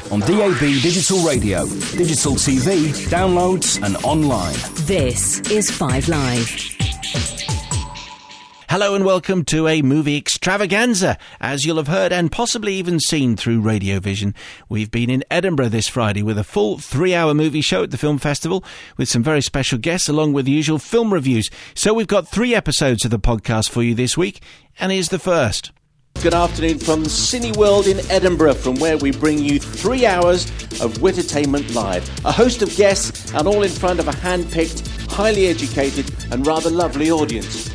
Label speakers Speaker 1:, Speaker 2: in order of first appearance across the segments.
Speaker 1: on DAB digital radio, digital TV, downloads and online.
Speaker 2: This is 5 Live.
Speaker 3: Hello and welcome to a movie extravaganza. As you'll have heard and possibly even seen through Radio Vision, we've been in Edinburgh this Friday with a full 3-hour movie show at the film festival with some very special guests along with the usual film reviews. So we've got 3 episodes of the podcast for you this week, and here's the first.
Speaker 4: Good afternoon from Cineworld in Edinburgh, from where we bring you 3 hours of Wittertainment Live. A host of guests and all in front of a hand-picked, highly educated and rather lovely audience.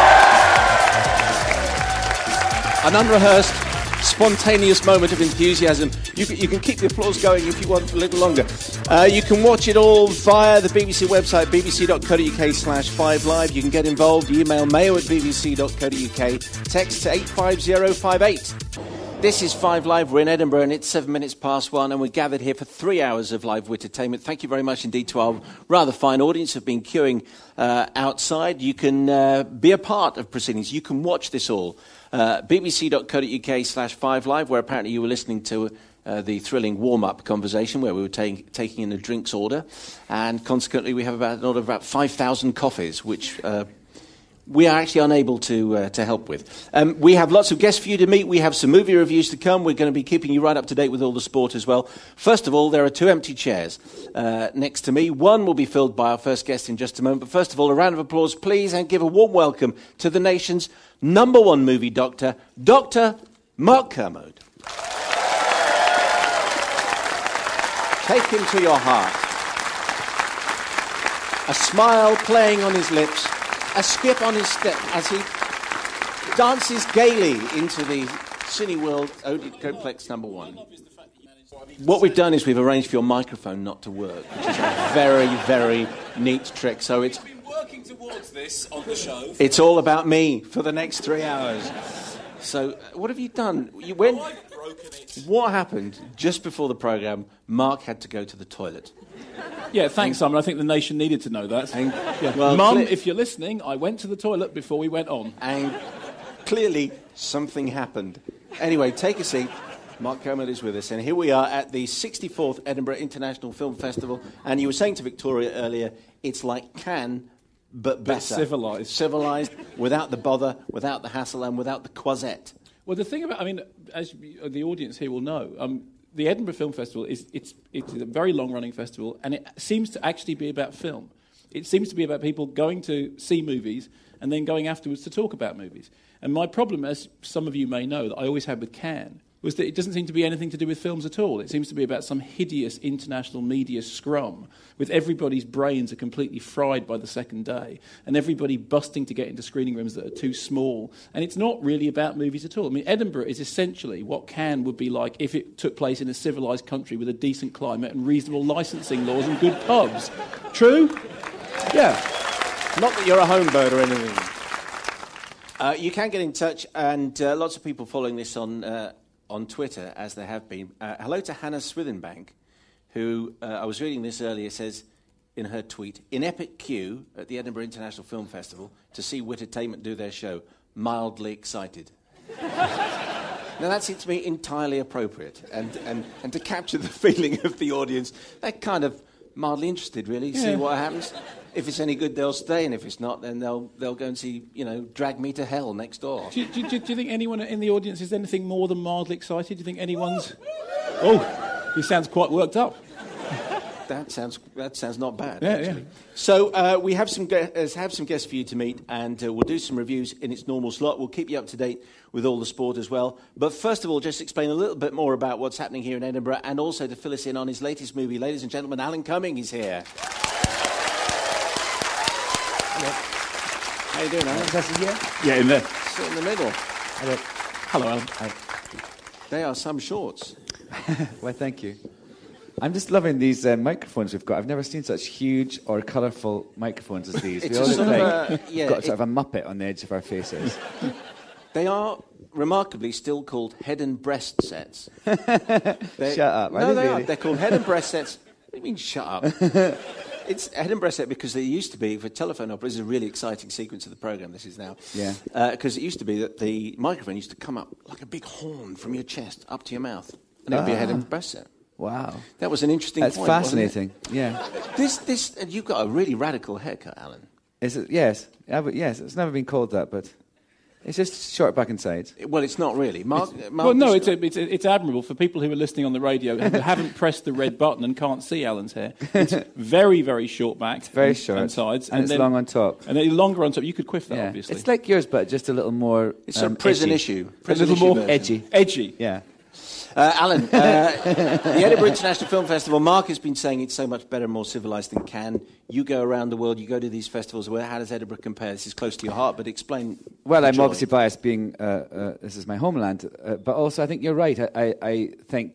Speaker 4: An unrehearsed, spontaneous moment of enthusiasm. You can keep the applause going if you want a little longer. You can watch it all via the BBC website, bbc.co.uk/5live. You can get involved. Email mayo@bbc.co.uk. Text to 85058. This is 5 Live. We're in Edinburgh and it's 7 minutes past 1 and we're gathered here for 3 hours of live entertainment. Thank you very much indeed to our rather fine audience who've been queuing outside. You can be a part of proceedings. You can watch this all. bbc.co.uk/5live, where apparently you were listening to the thrilling warm-up conversation where we were taking in a drinks order, and consequently we have an order of about 5,000 coffees, which we are actually unable to help with. We have lots of guests for you to meet. We have some movie reviews to come. We're going to be keeping you right up to date with all the sport as well. First of all, there are 2 empty chairs next to me. One will be filled by our first guest in just a moment. But first of all, a round of applause, please, and give a warm welcome to the nation's #1 movie doctor, Dr. Mark Kermode. Take him to your heart. A smile playing on his lips, a skip on his step as he dances gaily into the Cineworld Odeonplex #1. What we've done is we've arranged for your microphone not to work, which is a very, very neat trick. So it's
Speaker 5: working towards this on the show.
Speaker 4: It's all about me for the next 3 hours. So, what have you done?
Speaker 5: I've broken it.
Speaker 4: What happened just before the programme? Mark had to go to the toilet.
Speaker 5: Yeah, thanks, Simon. I think the nation needed to know that.
Speaker 4: Well,
Speaker 5: Mum, if you're listening, I went to the toilet before we went on.
Speaker 4: And clearly something happened. Anyway, take a seat. Mark Kermode is with us, and here we are at the 64th Edinburgh International Film Festival. And you were saying to Victoria earlier, it's like Cannes, but better.
Speaker 5: Civilised.
Speaker 4: Civilised, without the bother, without the hassle, and without the croisette.
Speaker 5: Well, the thing about, as the audience here will know, the Edinburgh Film Festival it's a very long-running festival, and it seems to actually be about film. It seems to be about people going to see movies and then going afterwards to talk about movies. And my problem, as some of you may know, that I always had with Cannes, was that it doesn't seem to be anything to do with films at all. It seems to be about some hideous international media scrum with everybody's brains are completely fried by the second day and everybody busting to get into screening rooms that are too small. And it's not really about movies at all. Edinburgh is essentially what Cannes would be like if it took place in a civilised country with a decent climate and reasonable licensing laws and good pubs. True? Yeah.
Speaker 4: Not that you're a home bird or anything. You can get in touch, and lots of people following this on Twitter, as there have been. Hello to Hannah Swithenbank, who, I was reading this earlier, says in her tweet, in epic queue at the Edinburgh International Film Festival to see Wittertainment do their show, mildly excited. Now that seems to me entirely appropriate, and to capture the feeling of the audience, they're kind of mildly interested, really, see what happens. If it's any good, they'll stay, and if it's not, then they'll go and see, Drag Me to Hell next door.
Speaker 5: Do you think anyone in the audience is anything more than mildly excited? Do you think anyone's... Oh, he sounds quite worked up.
Speaker 4: That sounds not bad,
Speaker 5: yeah,
Speaker 4: actually.
Speaker 5: Yeah.
Speaker 4: So we have some guests for you to meet, and we'll do some reviews in its normal slot. We'll keep you up to date with all the sport as well. But first of all, just explain a little bit more about what's happening here in Edinburgh, and also to fill us in on his latest movie. Ladies and gentlemen, Alan Cumming is here. How you doing, Alan?
Speaker 5: Yeah, in there.
Speaker 4: Sit in the middle.
Speaker 5: Hello, Alan.
Speaker 6: Hi.
Speaker 4: They are some shorts.
Speaker 6: Well, thank you. I'm just loving these microphones we've got. I've never seen such huge or colourful microphones as these.
Speaker 4: It's
Speaker 6: we all look like
Speaker 4: yeah,
Speaker 6: got sort of a Muppet on the edge of our faces.
Speaker 4: They are remarkably still called head and breast sets.
Speaker 6: Shut up.
Speaker 4: No, they are. They're called head and breast sets. What do you mean, shut up? It's head and breast set because they used to be, for telephone opera, this is a really exciting sequence of the programme, this is now.
Speaker 6: Yeah.
Speaker 4: Because it used to be that the microphone used to come up like a big horn from your chest up to your mouth. And it would be a head and breast set.
Speaker 6: Wow.
Speaker 4: That was an interesting
Speaker 6: That's
Speaker 4: point.
Speaker 6: fascinating. Yeah.
Speaker 4: This, you've got a really radical haircut, Alan.
Speaker 6: Is it? Yes. Yes. It's never been called that, but it's just short back and sides.
Speaker 4: Well, it's not really. Mark
Speaker 5: Well, no, it's admirable for people who are listening on the radio who haven't pressed the red button and can't see Alan's hair. It's very, very short back. It's
Speaker 6: very short.
Speaker 5: And sides.
Speaker 6: And it's long on top.
Speaker 5: And then longer on top. You could quiff that,
Speaker 6: Yeah.
Speaker 5: obviously.
Speaker 6: It's like yours, but just a little more
Speaker 4: It's a prison
Speaker 6: edgy.
Speaker 4: issue.
Speaker 5: a
Speaker 4: Prison
Speaker 5: little
Speaker 4: issue
Speaker 5: more
Speaker 4: version.
Speaker 5: edgy.
Speaker 6: Yeah.
Speaker 4: Alan, the Edinburgh International Film Festival, Mark has been saying it's so much better and more civilised than Cannes. You go around the world, you go to these festivals. How does Edinburgh compare? This is close to your heart, but explain.
Speaker 6: Well,
Speaker 4: the
Speaker 6: I'm
Speaker 4: joy.
Speaker 6: obviously biased being this is my homeland, but also I think you're right. I think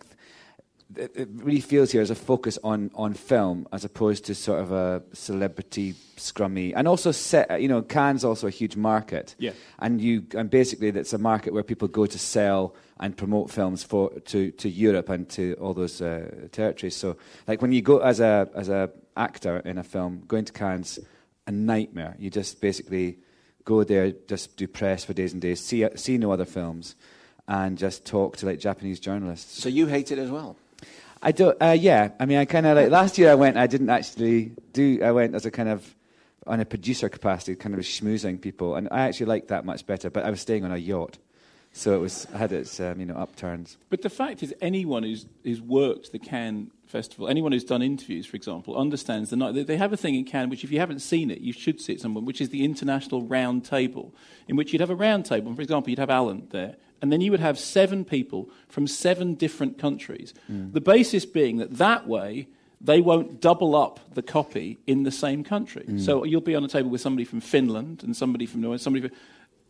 Speaker 6: it really feels here as a focus on film as opposed to sort of a celebrity scrummy, and also Cannes also a huge market.
Speaker 5: Yeah.
Speaker 6: And basically that's a market where people go to sell and promote films to Europe and to all those territories. So like when you go as a actor in a film, going to Cannes, a nightmare. You just basically go there, just do press for days and days, see no other films, and just talk to like Japanese journalists.
Speaker 4: So you hate it as well?
Speaker 6: I don't. Yeah. I mean, I kind of like last year. I went. I didn't actually do. I went as a kind of on a producer capacity, kind of schmoozing people, and I actually liked that much better. But I was staying on a yacht, so it was had its upturns.
Speaker 5: But the fact is, anyone who's worked the Cannes Festival, anyone who's done interviews, for example, understands the night. They have a thing in Cannes, which if you haven't seen it, you should see it somewhere, which is the International Round Table, in which you'd have a round table. And for example, you'd have Alan there, and then you would have 7 people from 7 different countries. The basis being that way they won't double up the copy in the same country. So you'll be on a table with somebody from Finland and somebody from Norway, somebody from...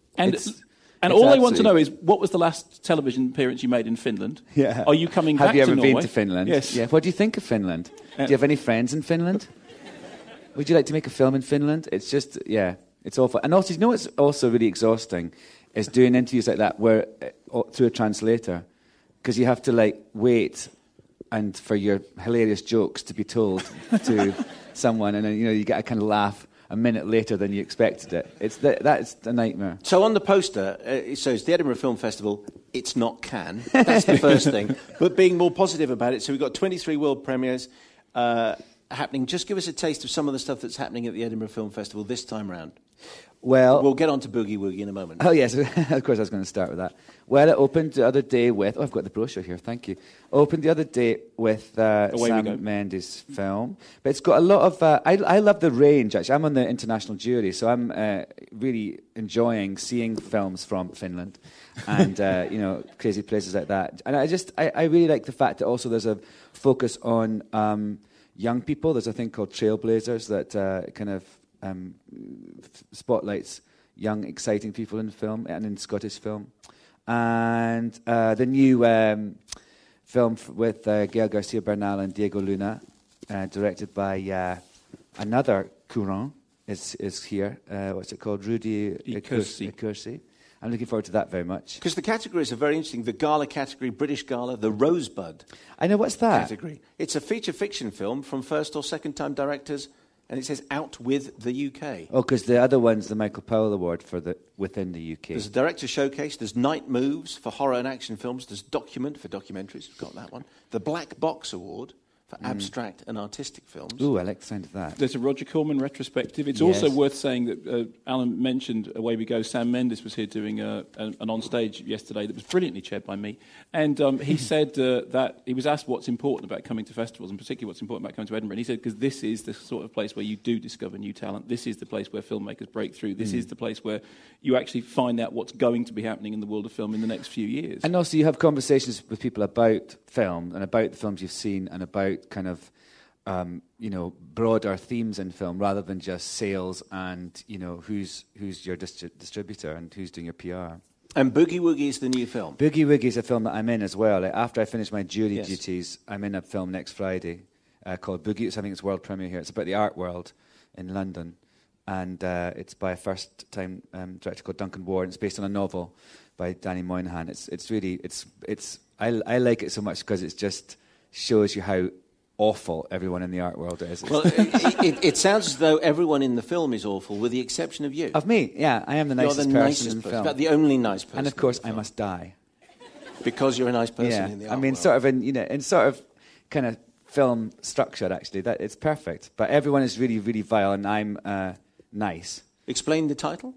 Speaker 5: And all they want to know is, what was the last television appearance you made in Finland?
Speaker 6: Yeah.
Speaker 5: Are you coming back to Norway?
Speaker 6: Have you ever been to Finland?
Speaker 5: Yes.
Speaker 6: Yeah. What do you think of Finland? Do you have any friends in Finland? Would you like to make a film in Finland? It's just, it's awful. And also, what's also really exhausting is doing interviews like that where through a translator, because you have to like wait and for your hilarious jokes to be told to someone, and then you get a kind of laugh a minute later than you expected it. That's a nightmare.
Speaker 4: So on the poster, it says the Edinburgh Film Festival, it's not Cannes. That's the first thing. But being more positive about it, so we've got 23 world premieres happening. Just give us a taste of some of the stuff that's happening at the Edinburgh Film Festival this time round.
Speaker 6: Well,
Speaker 4: we'll get on to Boogie Woogie in a moment.
Speaker 6: Oh, yes, of course I was going to start with that. Well, it opened the other day with... Oh, I've got the brochure here, thank you. Opened the other day with Sam Mendes' film. But it's got a lot of... I love the range, actually. I'm on the international jury, so I'm really enjoying seeing films from Finland and, crazy places like that. And I really like the fact that also there's a focus on young people. There's a thing called Trailblazers that kind of... spotlights young, exciting people in film and in Scottish film. And the new film with Gael Garcia Bernal and Diego Luna, directed by another Courant, is here. What's it called? Rudy Icursi. I'm looking forward to that very much.
Speaker 4: Because the categories are very interesting. The Gala category, British Gala, the Rosebud.
Speaker 6: I know, what's that?
Speaker 4: Category. It's a feature fiction film from first or second time directors. And it says out with the UK.
Speaker 6: Oh, because the other one's the Michael Powell Award for within the UK.
Speaker 4: There's a director showcase. There's Night Moves for horror and action films. There's Document for documentaries. We've got that one. The Black Box Award for abstract and artistic films.
Speaker 6: Ooh, I like the sound of that.
Speaker 5: There's a Roger Corman retrospective. It's
Speaker 6: Yes.
Speaker 5: also worth saying that Alan mentioned Away We Go. Sam Mendes was here doing an on-stage yesterday that was brilliantly chaired by me. And he said that he was asked what's important about coming to festivals, and particularly what's important about coming to Edinburgh. And he said, because this is the sort of place where you do discover new talent. This is the place where filmmakers break through. This is the place where you actually find out what's going to be happening in the world of film in the next few years.
Speaker 6: And also you have conversations with people about film and about the films you've seen and about kind of, broader themes in film rather than just sales and, who's your distributor and who's doing your PR.
Speaker 4: And Boogie Woogie is the new film.
Speaker 6: Boogie Woogie is a film that I'm in as well. After I finish my jury duties, I'm in a film next Friday called Boogie. I think it's world premiere here. It's about the art world in London. And it's by a first-time director called Duncan Ward. It's based on a novel by Danny Moynihan. I like it so much because it just shows you how awful everyone in the art world is.
Speaker 4: Well, it sounds as though everyone in the film is awful, with the exception of you.
Speaker 6: Of me, yeah. I am the nicest
Speaker 4: You're the
Speaker 6: person
Speaker 4: nicest
Speaker 6: in
Speaker 4: person,
Speaker 6: film.
Speaker 4: but the only nice person.
Speaker 6: And of course, I must die.
Speaker 4: Because you're a nice person in the art
Speaker 6: I mean,
Speaker 4: world.
Speaker 6: sort of in kind of film structure, actually. That it's perfect. But everyone is really, really vile, and I'm nice.
Speaker 4: Explain the title.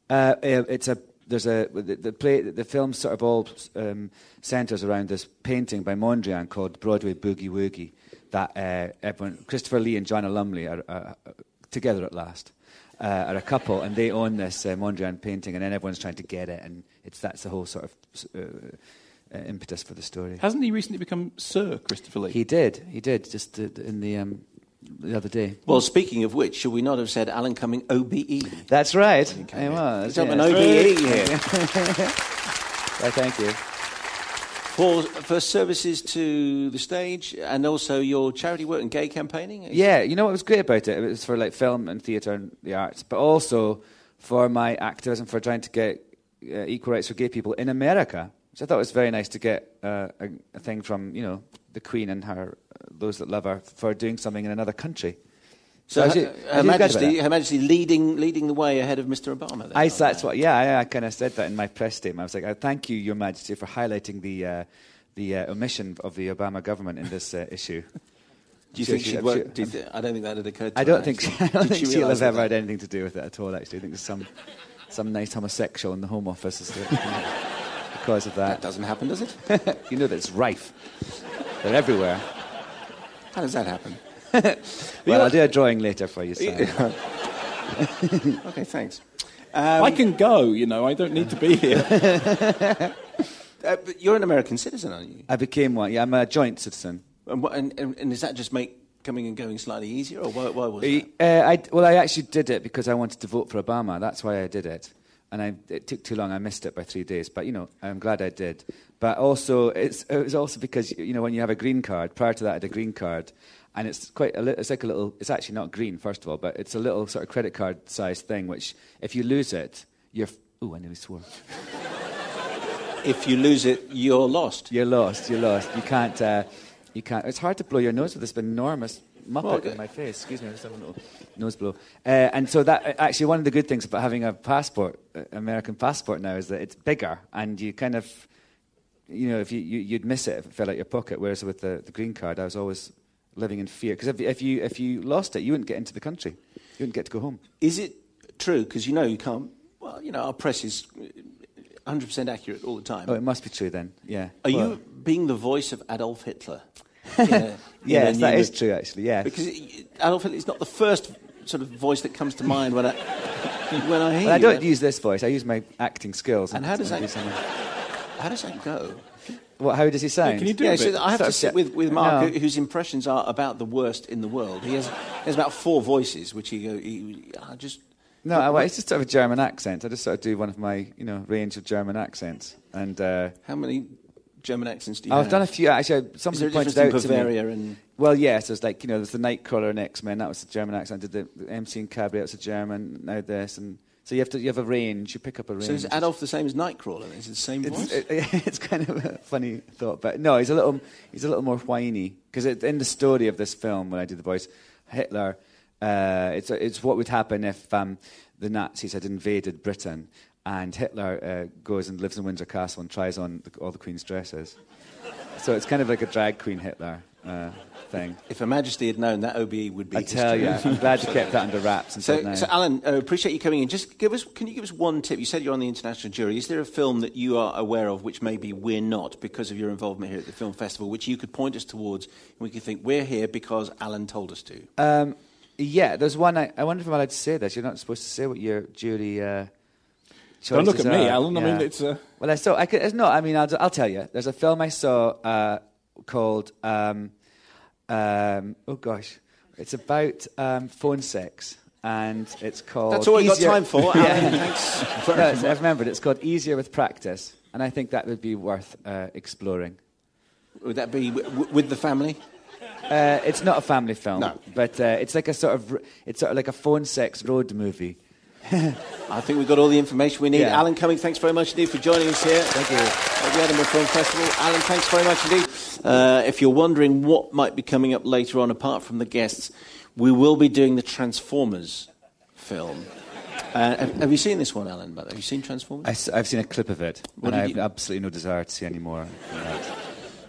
Speaker 6: The film sort of all centres around this painting by Mondrian called Broadway Boogie Woogie. That Christopher Lee and Joanna Lumley are together at last. Are a couple, and they own this Mondrian painting, and then everyone's trying to get it, and that's the whole sort of impetus for the story.
Speaker 5: Hasn't he recently become Sir Christopher Lee?
Speaker 6: He did, just in the other day.
Speaker 4: Well, speaking of which, should we not have said Alan Cumming OBE?
Speaker 6: That's right. He was.
Speaker 4: He's an OBE here.
Speaker 6: Thank you.
Speaker 4: For services to the stage and also your charity work and gay campaigning?
Speaker 6: Yeah, you know what was great about it? It was for like film and theatre and the arts, but also for my activism for trying to get equal rights for gay people in America, which I thought was very nice to get a thing from, the Queen and those that love her for doing something in another country.
Speaker 4: So Her Majesty leading the way ahead of Mr. Obama.
Speaker 6: I kind of said that in my press statement. I was like, thank you, Your Majesty, for highlighting the omission of the Obama government in this issue.
Speaker 4: Do you think she'd work? I don't think that had occurred to her.
Speaker 6: I don't think she'll have ever had anything to do with it at all, actually. I think there's some nice homosexual in the Home Office because of that.
Speaker 4: That doesn't happen, does it?
Speaker 6: You know that it's rife. They're everywhere.
Speaker 4: How does that happen?
Speaker 6: Well, I'll do a drawing later for you, Sam.
Speaker 4: Okay, thanks.
Speaker 5: I can go, I don't need to be here.
Speaker 4: But you're an American citizen, aren't you?
Speaker 6: I became one, yeah. I'm a joint citizen.
Speaker 4: And does that just make coming and going slightly easier, or why was that?
Speaker 6: I actually did it because I wanted to vote for Obama. That's why I did it. And it took too long. I missed it by 3 days. But, I'm glad I did. But also, it was also because, when you have a green card, prior to that I had a green card, and it's it's actually not green, first of all, but it's a little sort of credit card sized thing, which if you lose it, I nearly swore.
Speaker 4: If you lose it, you're lost.
Speaker 6: You're lost. You can't, it's hard to blow your nose with this enormous muppet in my face. Excuse me, I just have a little nose blow. And so that, actually, one of the good things about having a passport, American passport now, is that it's bigger, and you kind of, if you'd miss it if it fell out your pocket, whereas with the green card, I was always living in fear. Because if you lost it, you wouldn't get into the country. You wouldn't get to go home.
Speaker 4: Is it true? Because you can't. Well, our press is 100% accurate all the time.
Speaker 6: Oh, it must be true then. Yeah.
Speaker 4: Are you being the voice of Adolf Hitler?
Speaker 6: Yes, that is true. Actually, yeah.
Speaker 4: Because Adolf Hitler is not the first sort of voice that comes to mind when I hear.
Speaker 6: Well, I don't use this voice. I use my acting skills.
Speaker 4: And how does that go?
Speaker 6: What? How does he sound?
Speaker 5: Can you do it?
Speaker 4: So I have to sit with Mark, whose impressions are about the worst in the world. He has about 4 voices, which
Speaker 6: No, it's just sort of a German accent. I just sort of do one of my, range of German accents. And
Speaker 4: how many German accents do you have?
Speaker 6: I've done a few. Actually, somebody pointed out to me.
Speaker 4: And
Speaker 6: well, yes, there's there's the Nightcrawler in X-Men. That was the German accent. I did the MC in Cabaret. It's a German. Now this, and so you have a range. You pick up a range.
Speaker 4: So is Adolf the same as Nightcrawler? Is it the same voice?
Speaker 6: It's kind of a funny thought, but no, he's a little more whiny because in the story of this film, when I did the voice, Hitler. It's what would happen if the Nazis had invaded Britain and Hitler goes and lives in Windsor Castle and tries on all the Queen's dresses. So it's kind of like a drag queen Hitler thing.
Speaker 4: If Her Majesty had known, that OBE would be.
Speaker 6: I tell you, I'm glad you kept that under wraps until now.
Speaker 4: So Alan, appreciate you coming in. Just can you give us one tip? You said you're on the international jury. Is there a film that you are aware of which maybe we're not because of your involvement here at the film festival, which you could point us towards and we could think we're here because Alan told us to?
Speaker 6: Yeah, there's one. I wonder if I'm allowed to say this. You're not supposed to say what your jury choices
Speaker 5: Don't look at me, Alan.
Speaker 6: Yeah.
Speaker 5: I mean, it's.
Speaker 6: Well, I saw. I'll tell you. There's a film I saw called. Oh gosh, it's about phone sex, and it's called.
Speaker 4: That's all we got time for. Alan,
Speaker 6: thanks. I've remembered. It's called Easier with Practice, and I think that would be worth exploring.
Speaker 4: Would that be with the family?
Speaker 6: It's not a family film,
Speaker 4: no.
Speaker 6: But it's like it's sort of like a phone sex road movie.
Speaker 4: I think we've got all the information we need.
Speaker 6: Yeah.
Speaker 4: Alan Cumming, thanks very much indeed for joining us here.
Speaker 6: Thank you.
Speaker 4: At the Edinburgh Film Festival. Alan, thanks very much indeed. If you're wondering what might be coming up later on, apart from the guests, we will be doing the Transformers film. Have you seen this one, Alan? Have you seen Transformers?
Speaker 6: I've seen a clip of it, and I have absolutely no desire to see any more.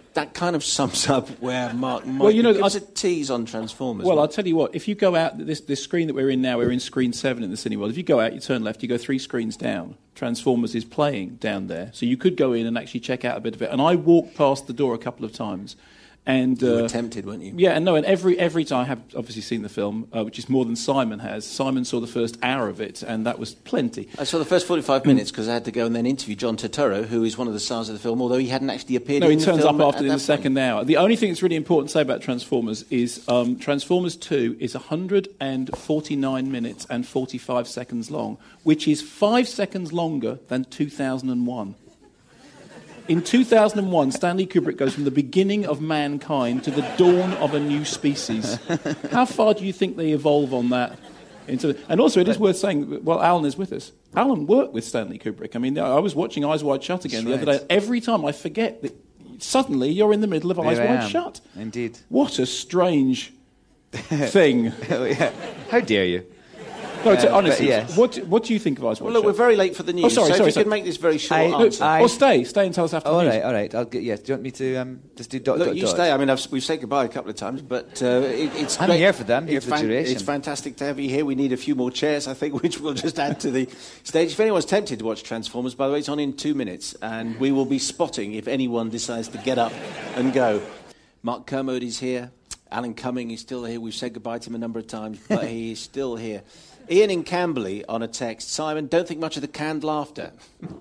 Speaker 4: that kind of sums up where Mark might...
Speaker 5: Well, you know,
Speaker 4: give us a tease on Transformers.
Speaker 5: Well, I'll tell you what. If you go out, this screen that we're in now, we're in screen 7 in the Cineworld. If you go out, you turn left, you go 3 screens down. Transformers is playing down there. So you could go in and actually check out a bit of it. And I walked past the door a couple of times. And
Speaker 4: you were tempted, weren't you?
Speaker 5: Yeah, and every time I have obviously seen the film, which is more than Simon has. Simon saw the first hour of it, and that was plenty.
Speaker 4: I saw the first 45 minutes because I had to go and then interview John Turturro, who is one of the stars of the film, although he hadn't actually appeared in the film.
Speaker 5: No, he turns up after in the second hour. The only thing that's really important to say about Transformers is Transformers 2 is 149 minutes and 45 seconds long, which is 5 seconds longer than 2001. In 2001, Stanley Kubrick goes from the beginning of mankind to the dawn of a new species. How far do you think they evolve on that? And also, it is worth saying, well, Alan is with us. Alan worked with Stanley Kubrick. I mean, I was watching Eyes Wide Shut again the other day. Every time I forget that suddenly you're in the middle of Eyes Wide Shut.
Speaker 6: Indeed.
Speaker 5: What a strange thing.
Speaker 6: How dare you?
Speaker 5: No, honestly,
Speaker 6: yes.
Speaker 5: what do you think of Eyes Wide Shut?
Speaker 4: Well, look, we're very late for the news, so if you could make this very short answer.
Speaker 5: Or stay and tell us after the news.
Speaker 6: All right. I'll get. Yes. Do you want me to just do dot?
Speaker 4: Look,
Speaker 6: dot,
Speaker 4: you
Speaker 6: dot.
Speaker 4: stay. I mean, we've said goodbye a couple of times, but it's
Speaker 6: I'm
Speaker 4: great.
Speaker 6: here for them. Here for the duration.
Speaker 4: It's fantastic to have you here. We need a few more chairs, I think, which we'll just add to the stage. If anyone's tempted to watch Transformers, by the way, it's on in 2 minutes, and we will be spotting if anyone decides to get up and go. Mark Kermode is here. Alan Cumming is still here. We've said goodbye to him a number of times, but he is still here. Ian in Camberley on a text. Simon, don't think much of the canned laughter.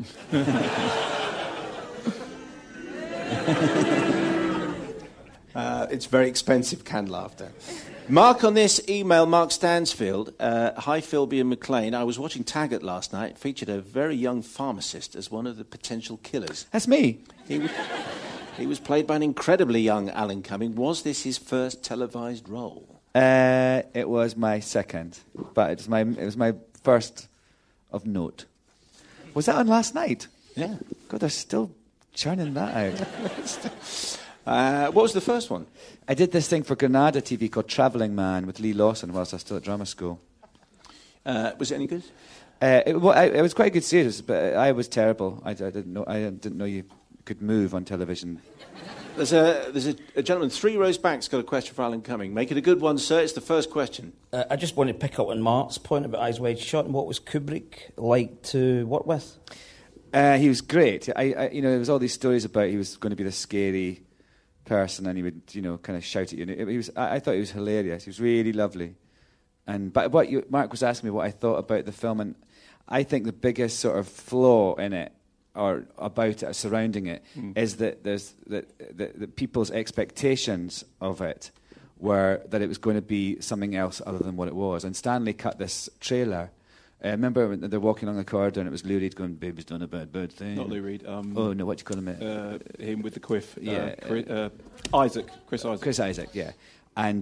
Speaker 4: It's very expensive canned laughter. Mark on this email, Mark Stansfield. Hi, Philby and McLean. I was watching Taggart last night. Featured a very young pharmacist as one of the potential killers.
Speaker 6: That's me.
Speaker 4: He was played by an incredibly young Alan Cumming. Was this his first televised role?
Speaker 6: It was my second, but it was my first of note. Was that on last night?
Speaker 4: Yeah.
Speaker 6: God, they're still churning that
Speaker 4: out. What was the first one?
Speaker 6: I did this thing for Granada TV called Travelling Man with Lee Lawson whilst I was still at drama school.
Speaker 4: Was it any good?
Speaker 6: It was quite a good series, but I was terrible. I didn't know you could move on television.
Speaker 4: There's a gentleman 3 rows back's got a question for Alan Cumming. Make it a good one, sir. It's the first question.
Speaker 7: I just want to pick up on Mark's point about Eyes Wide Shut and what was Kubrick like to work with?
Speaker 6: He was great. There was all these stories about he was going to be the scary person and he would, kind of shout at you. I thought he was hilarious. He was really lovely. But Mark was asking me what I thought about the film, and I think the biggest sort of flaw in it or about it, surrounding it, is that there's that people's expectations of it were that it was going to be something else other than what it was. And Stanley cut this trailer. Remember when they're walking along the corridor and it was Lou Reed going, "Baby's done a bad thing."
Speaker 5: Not Lou Reed.
Speaker 6: Oh no, what do you call him?
Speaker 5: Him with the quiff.
Speaker 6: Yeah,
Speaker 5: Chris Isaac.
Speaker 6: Chris Isaac, yeah. And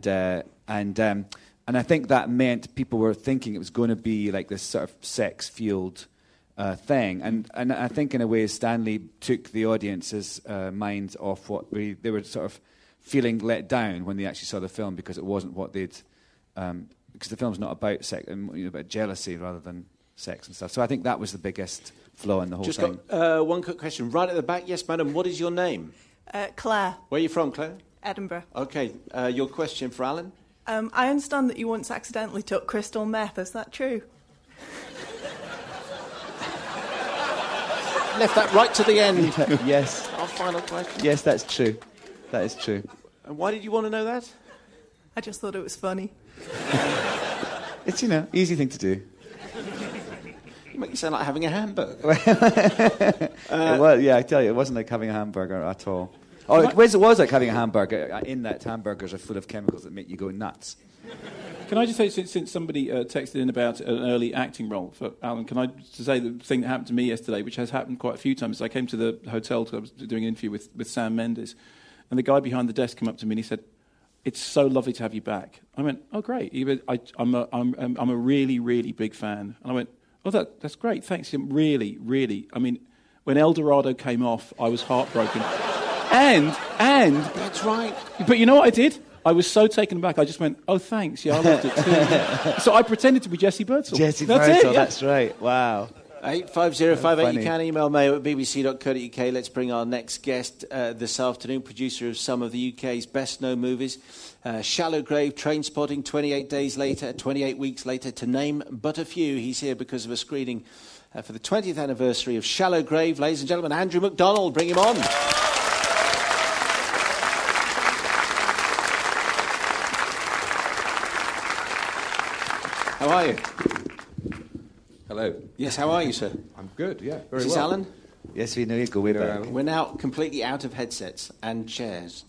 Speaker 6: I think that meant people were thinking it was going to be like this sort of sex-fueled thing, and I think in a way Stanley took the audience's minds off what they were sort of feeling let down when they actually saw the film, because it wasn't what they'd because the film's not about sex, about jealousy rather than sex and stuff. So I think that was the biggest flaw in the whole thing.
Speaker 4: Just got one quick question right at the back. Yes, madam. What is your name?
Speaker 8: Claire.
Speaker 4: Where are you from, Claire?
Speaker 8: Edinburgh.
Speaker 4: Okay. Your question for Alan?
Speaker 8: I understand that you once accidentally took crystal meth. Is that true?
Speaker 4: Left that right to the end.
Speaker 6: Yes.
Speaker 4: Our final question.
Speaker 6: Yes, that's true. That is true.
Speaker 4: And why did you want to know that?
Speaker 8: I just thought it was funny.
Speaker 6: It's, easy thing to do.
Speaker 4: You make it sound like having a hamburger.
Speaker 6: Well, yeah, I tell you, it wasn't like having a hamburger at all. Oh, it was like having a hamburger, in that hamburgers are full of chemicals that make you go nuts.
Speaker 5: Can I just say, since somebody texted in about an early acting role for Alan, can I say the thing that happened to me yesterday, which has happened quite a few times? I came to the hotel, I was doing an interview with Sam Mendes, and the guy behind the desk came up to me and he said, "It's so lovely to have you back." I went, "Oh, great." He went, I'm a really, really big fan. And I went, "Oh, that's great, thanks." Really, really. I mean, when El Dorado came off, I was heartbroken. And
Speaker 4: that's right.
Speaker 5: But you know what I did? I was so taken aback. I just went, "Oh, thanks. Yeah, I loved it too." So I pretended to be Jesse Birdsall.
Speaker 6: Jesse Birdsall, that's right. Wow.
Speaker 4: 85058. You can email mail at bbc.co.uk. Let's bring our next guest this afternoon, producer of some of the UK's best-known movies. Shallow Grave, Trainspotting, 28 Days Later, 28 Weeks Later, to name but a few. He's here because of a screening for the 20th anniversary of Shallow Grave. Ladies and gentlemen, Andrew McDonald, bring him on. How are you?
Speaker 9: Hello.
Speaker 4: Yes, how are you, sir?
Speaker 9: I'm good, yeah, very well.
Speaker 4: Is this Alan?
Speaker 6: Yes, we know you go way back.
Speaker 4: We're now completely out of headsets and chairs.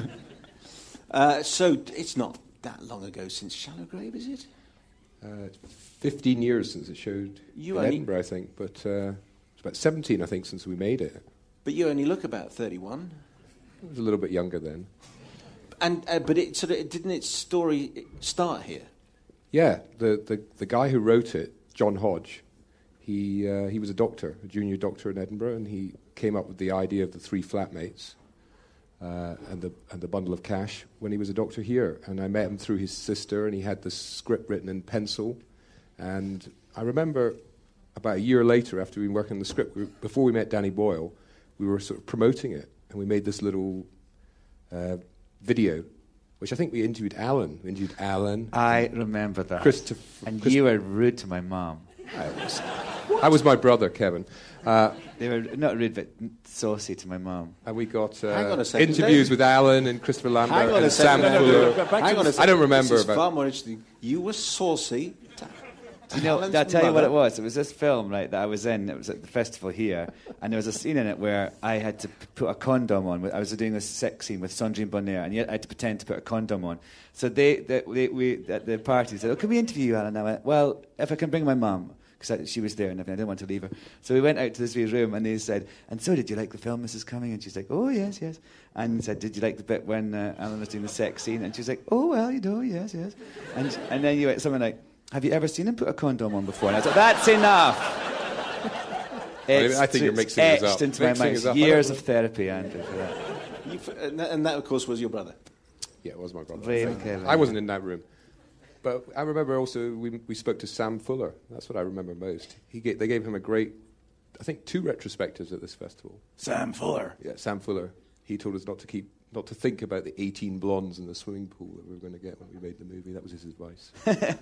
Speaker 4: So it's not that long ago since Shallow Grave, is it?
Speaker 9: 15 years since it showed in Edinburgh, I think, but it's about 17, I think, since we made it.
Speaker 4: But you only look about 31.
Speaker 9: I was a little bit younger then.
Speaker 4: And but it sort of didn't its story start here?
Speaker 9: Yeah, the guy who wrote it, John Hodge, he was a doctor, a junior doctor in Edinburgh, and he came up with the idea of the three flatmates and the bundle of cash when he was a doctor here. And I met him through his sister, and he had the script written in pencil. And I remember about a year later, after we'd been working on the script, before we met Danny Boyle, we were sort of promoting it, and we made this little video, which I think we interviewed Alan.
Speaker 6: I remember that. You were rude to my mum.
Speaker 9: I was my brother, Kevin.
Speaker 6: They were not rude, but saucy to my mum.
Speaker 9: And we got
Speaker 4: Hang on a second,
Speaker 9: interviews with Alan and Christopher Lambert and Sam Fuller.
Speaker 4: Hang on a second.
Speaker 9: I don't remember.
Speaker 4: This is far more interesting. You were saucy.
Speaker 6: I'll tell you what it was. It was this film, right, that I was in. It was at the festival here, and there was a scene in it where I had to put a condom on. I was doing this sex scene with Sandrine Bonnaire, and yet I had to pretend to put a condom on. So we at the party said, "Oh, can we interview you, Alan?" And I went, "Well, if I can bring my mum." Because she was there and everything. I didn't want to leave her. So we went out to this wee room, and they said, "And so, did you like the film, Mrs. Cumming?" And she's like, "Oh, yes, yes." And said, "Did you like the bit when Alan was doing the sex scene?" And she's like, "Oh, well, yes, yes." And then you went something like, "Have you ever seen him put a condom on before?" And I was like, "That's enough."
Speaker 9: I think you're mixing this up.
Speaker 6: Etched into my mind. Years of therapy, Andrew, for that.
Speaker 4: And that, of course, was your brother?
Speaker 9: Yeah, it was my brother. I wasn't in that room. But I remember also we spoke to Sam Fuller. That's what I remember most. They gave him a great, I think, 2 retrospectives at this festival.
Speaker 4: Sam Fuller.
Speaker 9: Yeah, Sam Fuller. He told us not to think about the 18 blondes in the swimming pool that we were going to get when we made the movie. That was his advice.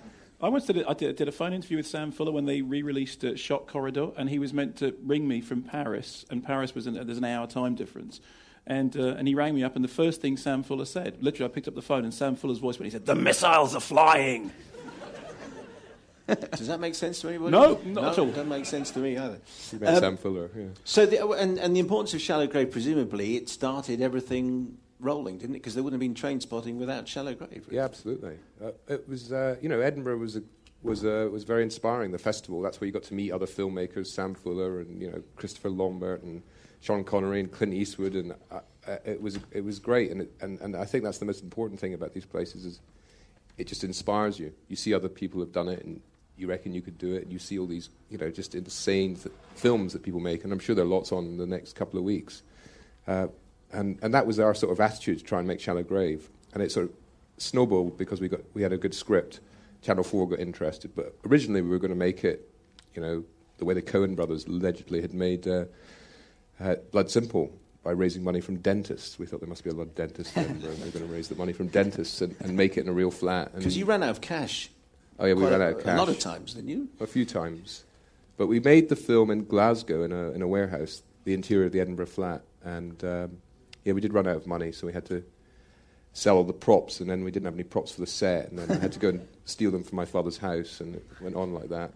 Speaker 5: I did a phone interview with Sam Fuller when they re-released Shock Corridor, and he was meant to ring me from Paris, and Paris was there's an hour time difference. And he rang me up, and the first thing Sam Fuller said, literally I picked up the phone, and Sam Fuller's voice went, he said, "The missiles are flying."
Speaker 4: Does that make sense to anybody?
Speaker 5: No, not at all.
Speaker 4: It doesn't make sense to me either.
Speaker 9: Sam Fuller, yeah.
Speaker 4: So, and the importance of Shallow Grave, presumably, it started everything rolling, didn't it? Because there wouldn't have been Trainspotting without Shallow Grave. Really.
Speaker 9: Yeah, absolutely. It was, Edinburgh was very inspiring. The festival. That's where you got to meet other filmmakers, Sam Fuller and Christopher Lambert and Sean Connery and Clint Eastwood, and it was great. And I think that's the most important thing about these places is it just inspires you. You see other people have done it, and you reckon you could do it, and you see all these just insane films that people make, and I'm sure there are lots on in the next couple of weeks. And that was our sort of attitude to try and make Shallow Grave, and it sort of snowballed because we had a good script. Channel 4 got interested, but originally we were going to make it, the way the Coen brothers allegedly had made Blood Simple by raising money from dentists. We thought there must be a lot of dentists in Edinburgh, and we were going to raise the money from dentists and make it in a real flat.
Speaker 4: Because you ran out of cash.
Speaker 9: Oh yeah, we ran out of cash
Speaker 4: a lot of times, didn't you?
Speaker 9: A few times, but we made the film in Glasgow in a warehouse, the interior of the Edinburgh flat, and we did run out of money, so we had to sell all the props, and then we didn't have any props for the set, and then I had to go and steal them from my father's house, and it went on like that.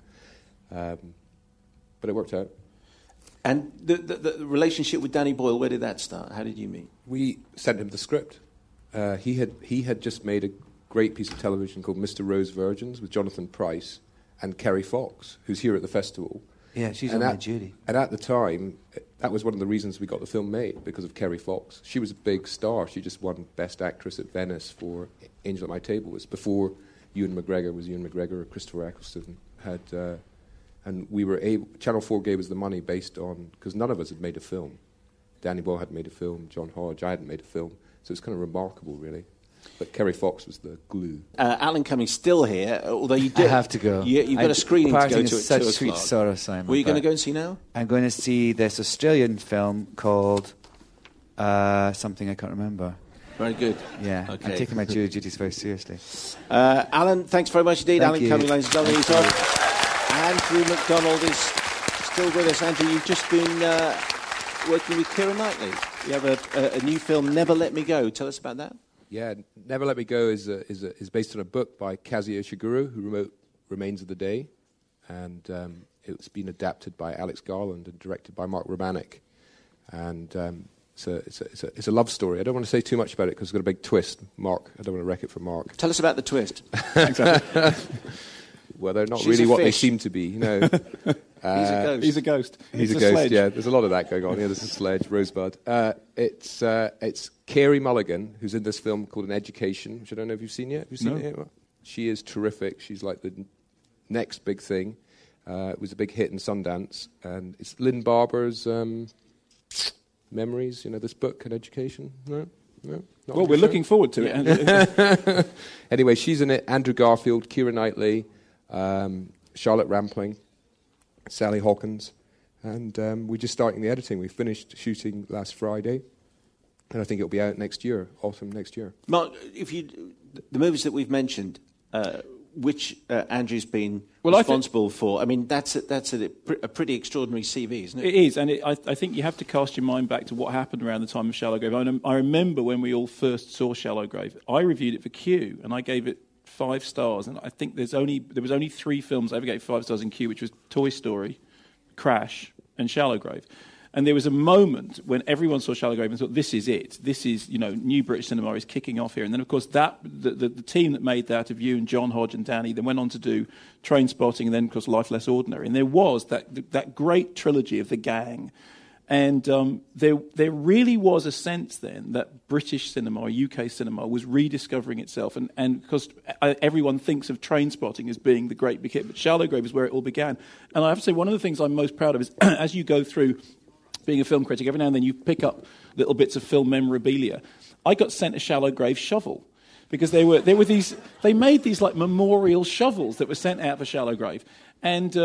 Speaker 9: But it worked out.
Speaker 4: And the relationship with Danny Boyle, where did that start? How did you meet?
Speaker 9: We sent him the script. He had just made a great piece of television called Mr. Rose Virgins with Jonathan Pryce and Kerry Fox, who's here at the festival.
Speaker 6: Yeah, she's on my duty.
Speaker 9: And at the time, that was one of the reasons we got the film made, because of Kerry Fox. She was a big star. She just won Best Actress at Venice for Angel at My Table. It was before Ewan McGregor or Christopher Eccleston had... and we were able... Channel 4 gave us the money based on... Because none of us had made a film. Danny Boyle hadn't made a film. John Hodge, I hadn't made a film. So it's kind of remarkable, really. But Kerry Fox was the glue.
Speaker 4: Alan Cummings still here, although you do.
Speaker 6: I have to go.
Speaker 4: You've got a screening to go to at 2
Speaker 6: such
Speaker 4: o'clock.
Speaker 6: sweet sorrow, Simon.
Speaker 4: Were you going to go and see now?
Speaker 6: I'm going to see this Australian film called something I can't remember.
Speaker 4: Very good.
Speaker 6: Yeah,
Speaker 4: okay.
Speaker 6: I'm taking my jury duties very seriously.
Speaker 4: Alan, thanks very much indeed.
Speaker 6: Thank
Speaker 4: Alan
Speaker 6: you.
Speaker 4: Cummings, ladies and gentlemen. He's off. Andrew McDonald is still with us. Andrew, you've just been working with Keira Knightley. You have a new film, Never Let Me Go. Tell us about that.
Speaker 9: Yeah, Never Let Me Go is based on a book by Kazuo Ishiguro, who wrote Remains of the Day, and it's been adapted by Alex Garland and directed by Mark Romanek. And it's a love story. I don't want to say too much about it because it's got a big twist. Mark, I don't want to wreck it for Mark.
Speaker 4: Tell us about the twist.
Speaker 9: Well, they're not
Speaker 4: She's
Speaker 9: really
Speaker 4: a
Speaker 9: what they
Speaker 4: fish.
Speaker 9: seem to be. You know.
Speaker 5: He's a ghost.
Speaker 9: He's a ghost.
Speaker 5: sledge.
Speaker 9: Yeah, there's a lot of that going on. Yeah, there's a sledge, Rosebud. It's Carey Mulligan who's in this film called An Education, which I don't know if you've seen yet. Have you seen it yet? Well, she is terrific. She's like the next big thing. It was a big hit in Sundance, and it's Lynn Barber's memories. You know, this book, An Education. No.
Speaker 5: Well, we're looking forward to it.
Speaker 9: Anyway, she's in it. Andrew Garfield, Keira Knightley, Charlotte Rampling, Sally Hawkins, and we're just starting the editing. We finished shooting last Friday, and I think it'll be out next year, autumn next year.
Speaker 4: Mark, the movies that we've mentioned, which Andrew's been responsible for, I mean, that's a pretty extraordinary CV, isn't it?
Speaker 5: It is, and I think you have to cast your mind back to what happened around the time of Shallowgrave. I remember when we all first saw Shallowgrave. I reviewed it for Q, and I gave it 5 stars, and I think there was only 3 films I ever gave 5 stars in Q, which was Toy Story, Crash, and Shallowgrave. And there was a moment when everyone saw Shallowgrave and thought, this is it. This is, new British cinema is kicking off here. And then, of course, the team that made that of you and John Hodge and Danny then went on to do Trainspotting and then, of course, Life Less Ordinary. And there was that great trilogy of The Gang. And there really was a sense then that British cinema or UK cinema was rediscovering itself. And because everyone thinks of Trainspotting as being the great big hit, but Shallowgrave is where it all began. And I have to say, one of the things I'm most proud of is as you go through being a film critic, every now and then you pick up little bits of film memorabilia. I got sent a Shallowgrave shovel because they made these like memorial shovels that were sent out for Shallowgrave. And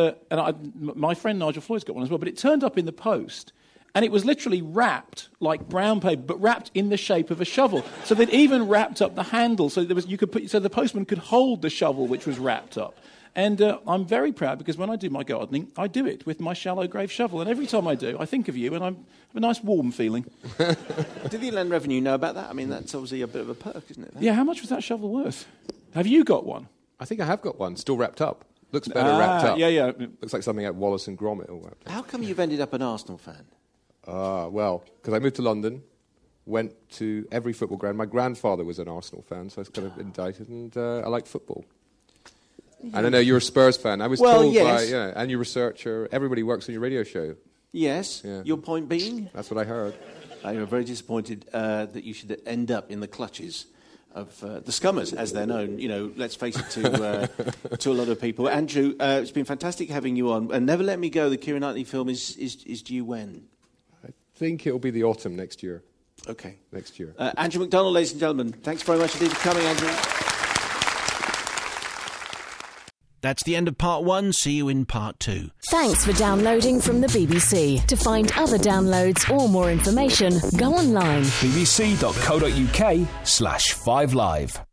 Speaker 5: my friend Nigel Floyd's got one as well, but it turned up in the post. And it was literally wrapped like brown paper, but wrapped in the shape of a shovel. So they'd even wrapped up the handle, so the postman could hold the shovel, which was wrapped up. And I'm very proud because when I do my gardening, I do it with my Shallowgrave shovel. And every time I do, I think of you, and I have a nice warm feeling.
Speaker 4: Did the Inland Revenue know about that? I mean, that's obviously a bit of a perk, isn't it?
Speaker 5: Yeah, how much was that shovel worth? Have you got one?
Speaker 9: I think I have got one, still wrapped up. Looks better wrapped up.
Speaker 5: Yeah.
Speaker 9: Looks like something at Wallace and Gromit.
Speaker 4: How come you've ended up an Arsenal fan?
Speaker 9: Well, because I moved to London, went to every football ground. My grandfather was an Arsenal fan, so I was kind of indicted, and I like football. Yeah. And I know you're a Spurs fan. I was told by, and your researcher, everybody works on your radio show.
Speaker 4: Yes. Yeah. Your point being?
Speaker 9: That's what I heard.
Speaker 4: I'm very disappointed that you should end up in the clutches of the Scummers, as they're known. Let's face it, to a lot of people. Andrew, it's been fantastic having you on. And Never Let Me Go, the Keira Knightley film, is due when?
Speaker 9: I think it'll be the autumn next year.
Speaker 4: Okay.
Speaker 9: Next year.
Speaker 4: Andrew McDonald, ladies and gentlemen, thanks very much indeed for coming, Andrew.
Speaker 3: That's the end of part 1. See you in part 2.
Speaker 2: Thanks for downloading from the BBC. To find other downloads or more information, go online.
Speaker 1: bbc.co.uk/5live